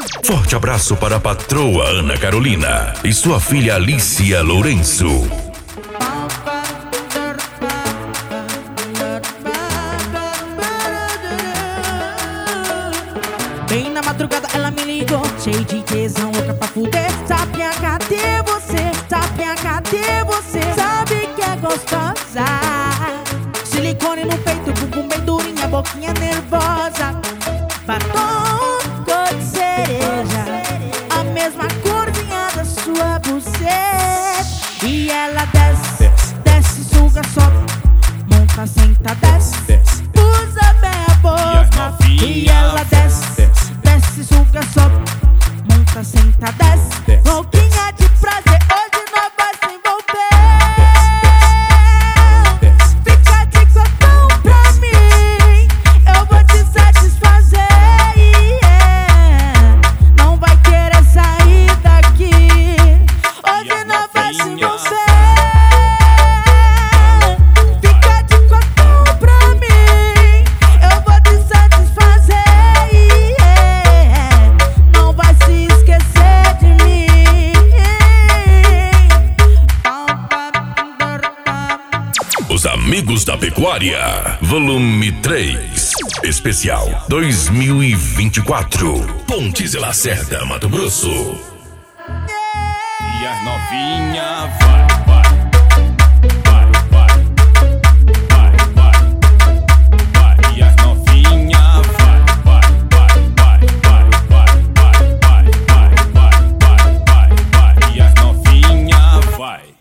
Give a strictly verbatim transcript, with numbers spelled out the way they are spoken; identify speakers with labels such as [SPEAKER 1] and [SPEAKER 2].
[SPEAKER 1] Forte abraço para a patroa Ana Carolina e sua filha Alicia Lourenço.
[SPEAKER 2] Bem na madrugada ela me ligou, cheio de tesão, louca pra fuder. Sapinha, cadê você? Sapinha, cadê você? Sabe que é gostosa. Silicone no peito, bumbum bem durinha, boquinha nervosa. Batom cor de cereja, a mesma corzinha da sua buceta. E ela desce, desce, desce, suga, sobe, monta, senta, desce, desce, usa bem a boca. E ela desce, desce, desce, suga, sobe, monta, senta, desce, desce, louquinha de prazer, hoje nós vai se envolver. Fica de cotão pra mim, eu vou te satisfazer, yeah. Não vai querer sair daqui, hoje nós vai se envolver. Fica de cotão pra mim, eu vou te satisfazer, yeah. Não vai se esquecer de mim.
[SPEAKER 1] Os Amigos da Pecuária, volume três, especial dois mil e vinte e quatro, Pontes e Lacerda, Mato Grosso.
[SPEAKER 3] E as novinha